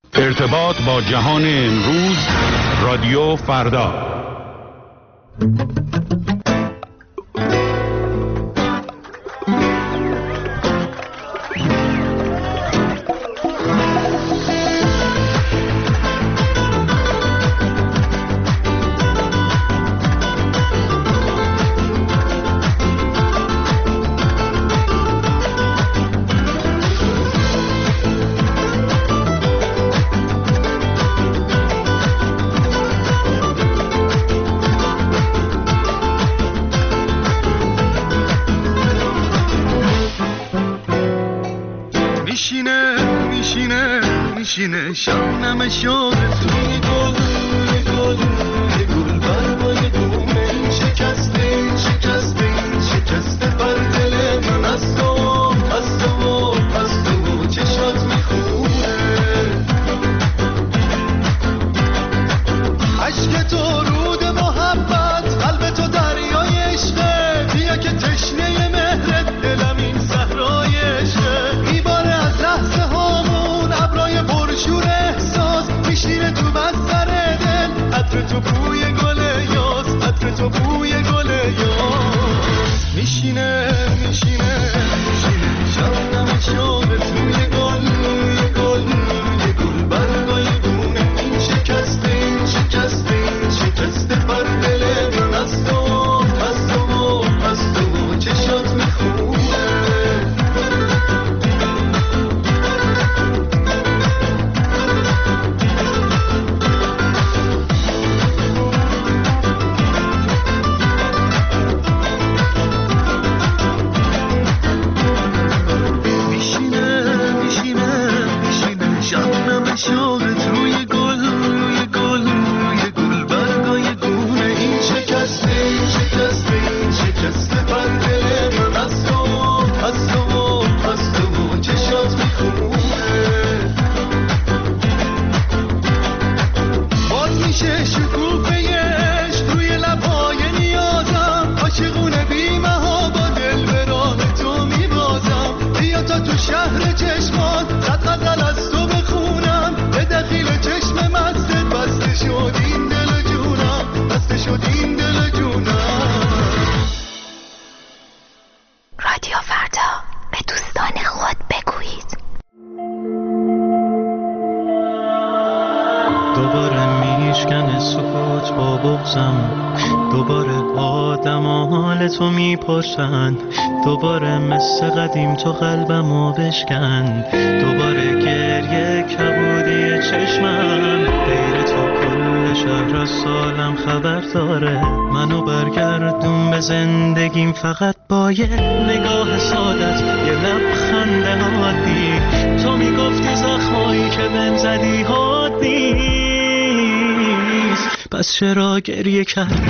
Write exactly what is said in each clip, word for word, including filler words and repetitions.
ارتباط با جهان امروز، رادیو فردا. شبنم شد توی گل گل گل برای دومه این شکسته این شکسته این شکسته بر دل من از تو از تو از تو چشات میخونه عشق تو رود محبت قلب تو دریای عشقه بیا که تشنه مهرت دلم این صحرای عشقه میباره از لحظه هامون ابرای پرشور میشینه تو بستر دل عطر تو بوی گل یاس عطر تو بوی گل یاس میشینه میشینه میشینه شبنم شده توی گل یه گل یه گل برگای دونه این شکسته این شکسته این شکسته بر دل من از تو از تو از تو چشات میخونه دوباره مثل قدیم تو قلبمو بشکن دوباره گریه کبودی چشمم غیر تو کل شهر از سالم خبر داره منو برگردون به زندگیم فقط با یه نگاه سادت یه لبخند عادی تو میگفتی زخمایی که بهم زدی حاد نیست پس چرا گریه کردی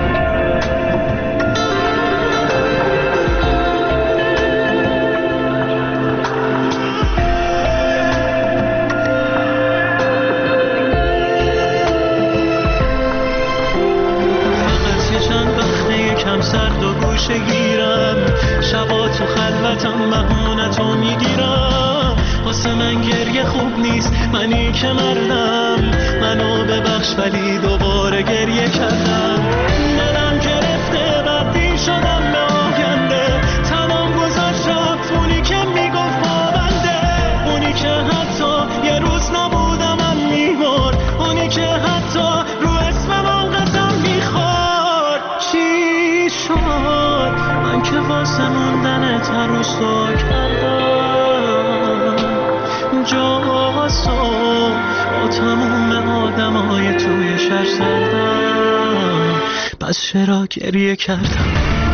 سرد و گوشه گیرم شبا تو خلوتم بهونتو میگیرم واسه من گریه خوب نیست منی که مردم منو ببخش ولی دوباره گریه کردم دلم گرفته بدی شدم به آینده تمام گذاشتم اونی که میگفت پابنده اونی که حتی یه روز نبودم من میمرد اونی که حتی رو اسمم آنقدر میخورد چی شد من که واسه موندن تروس تو کردم جاسو با تموم آدم های توی شهر سردم پس چرا گریه کردم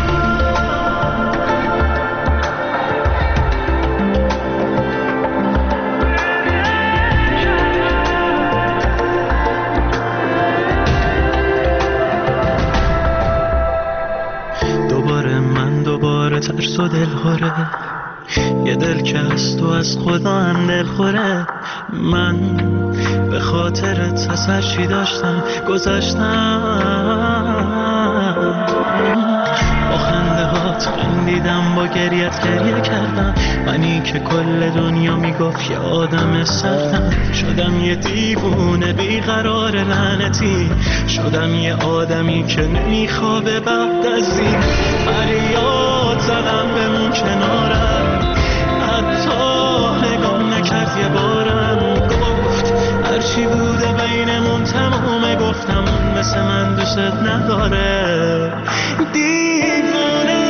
ترس و دل خوره یه دل که از تو از خدا هم دل خوره من به خاطرت از هر چی داشتم گذاشتم با خنده ها باهات خندیدم، با گریت گریه کردم. منی که کل دنیا میگفت یه آدم سردم. شدم یه دیوونه بیقرار لعنتی، شدم یه آدمی که نمیخوابه بعد از این. فریاد زدم بمون کنارم، حتی نگام نکرد یه بارم. گفت هرچی بوده بینمون تمومه، گفتم اون مثل من دوست نداره. دیوونه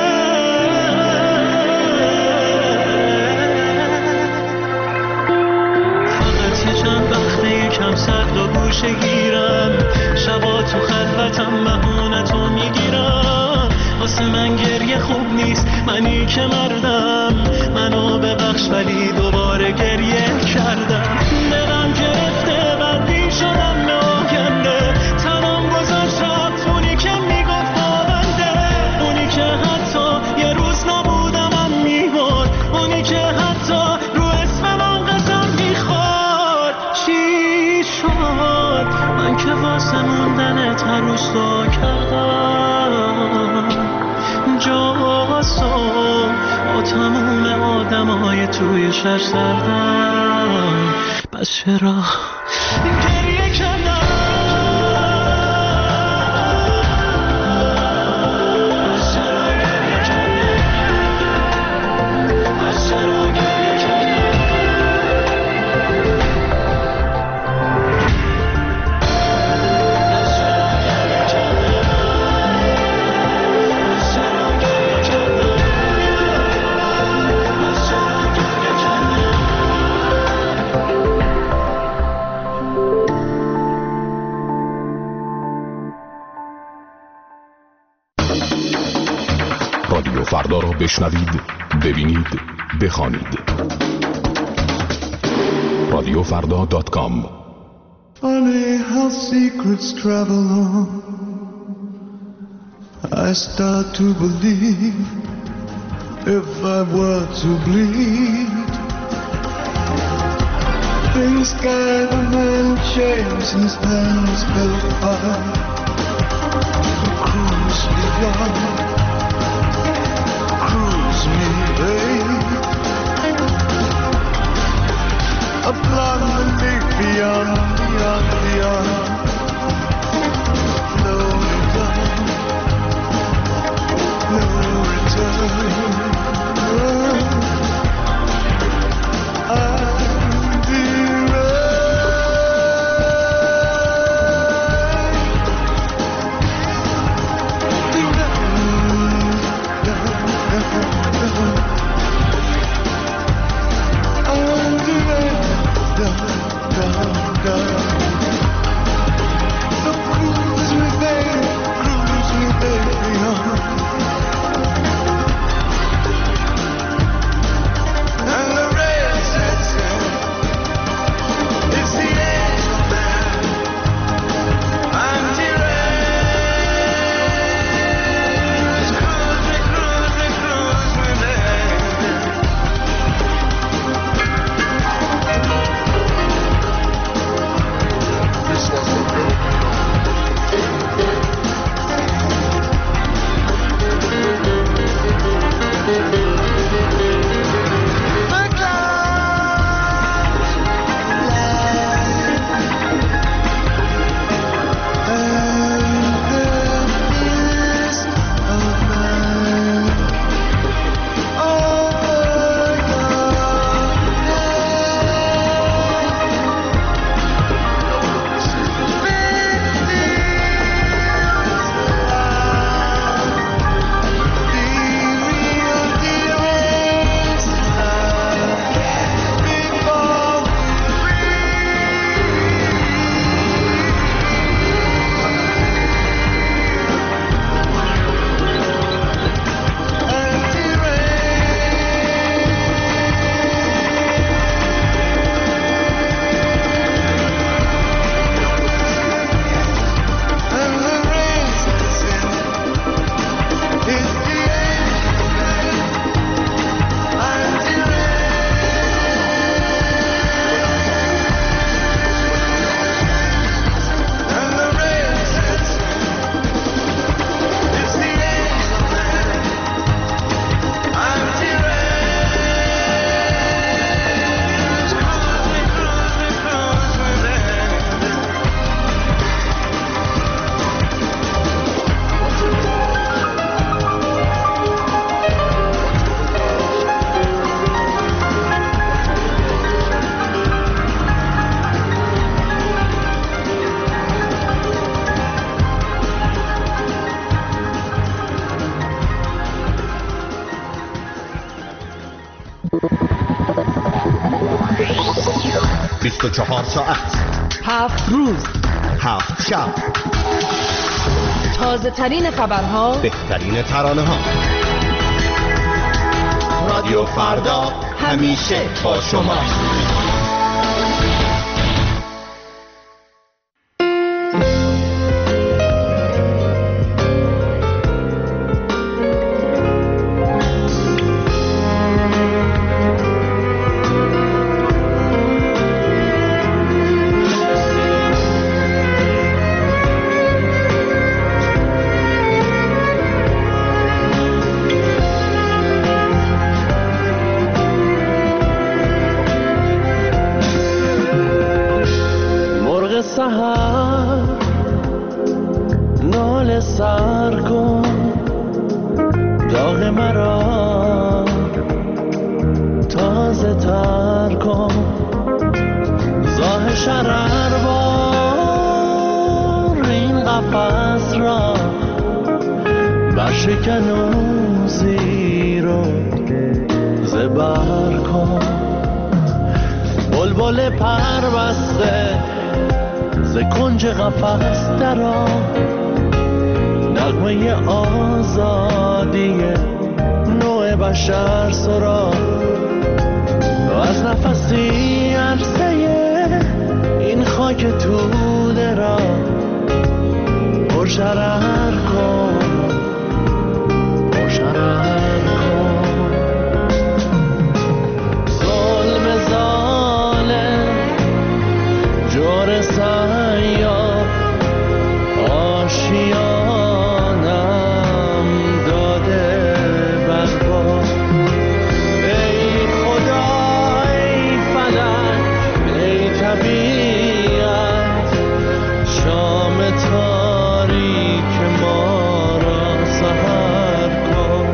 فقط یه چند وقته یکم سرد و گوشه گیرم، شبا تو خلوتم بهونتو میگیرم. واسه من گریه خوب نیست، منی که مردم. منو ببخش ولی دوباره گریه کردم. دلم گرفته بندی شدم به آینده، تنم گذاشت رفت اونی که میگفت بابنده. اونی که حتی یه روز نبودمم میبرد، اونی که حتی رو اسم من قسم میخورد. چی شد من که واسه موندنت هر روز دعا کردم. جاسو با تموم آدم های توی شهر سردم، پس چرا گریه کردم؟ رادیو فردا را بشنوید، ببینید، بخوانید. رادیو فردا دات کام. Funny how secrets travel on. I start to believe if I were to bleed, things kind of man change since hands fell apart. Cruise beyond, cruise me, babe. A blonde leaf beyond, beyond, beyond. No return, no return. I'm the بیست و چهار ساعت، هفت روز، هفت شب، تازه ترین خبرها، بهترین ترانه ها. رادیو فردا همیشه با شما. ناله سر کن داغ مرا تازه تر کن، زاه شرر بار این قفص را برشکن و زیر و زبر کن. بلبل پر بسته ز کنج قفس درآ، نغمه آزادی نوع بشر سرا، از نفسی عرصه این خاک توده را پرشرر کن، پرشرر کن. ظلم ظالم جور سیاه آشیانم داده بربا. ای خدا ای فلک ای طبیعت، شام تاریک ما را سحر کن.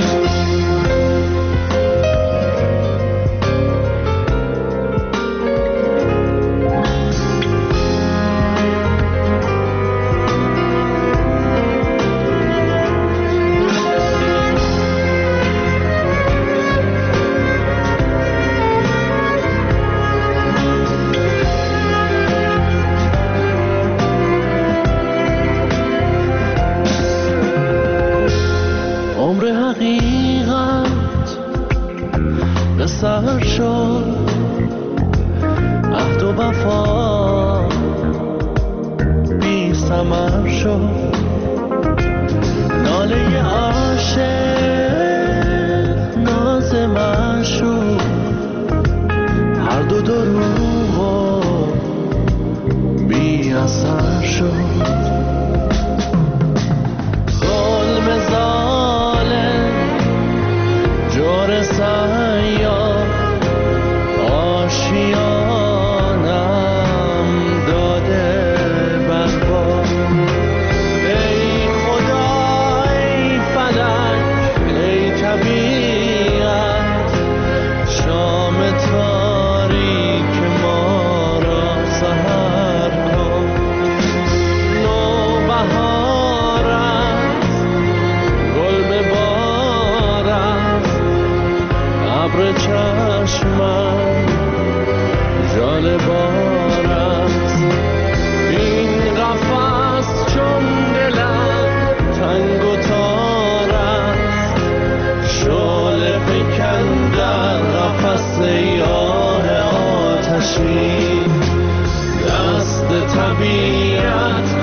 عمر حقیقت به سر شد، عهد و وفا بی ثمر شد. ناله عاشق ناز معشوق، هر دو دروغ و بی اثر شد. ظلم ظالم جور سیاه آشیانم داده بربا. ای خدا ای فلک ای طبیعت، شام تاریک ما را سحر کن. نوبهار است گل به بار است، ابر چشمم ژاله بار است. این قفس چون دلم تنگ و تار است، شعله فکن در قفس سیاه آتشی. دست طبیعت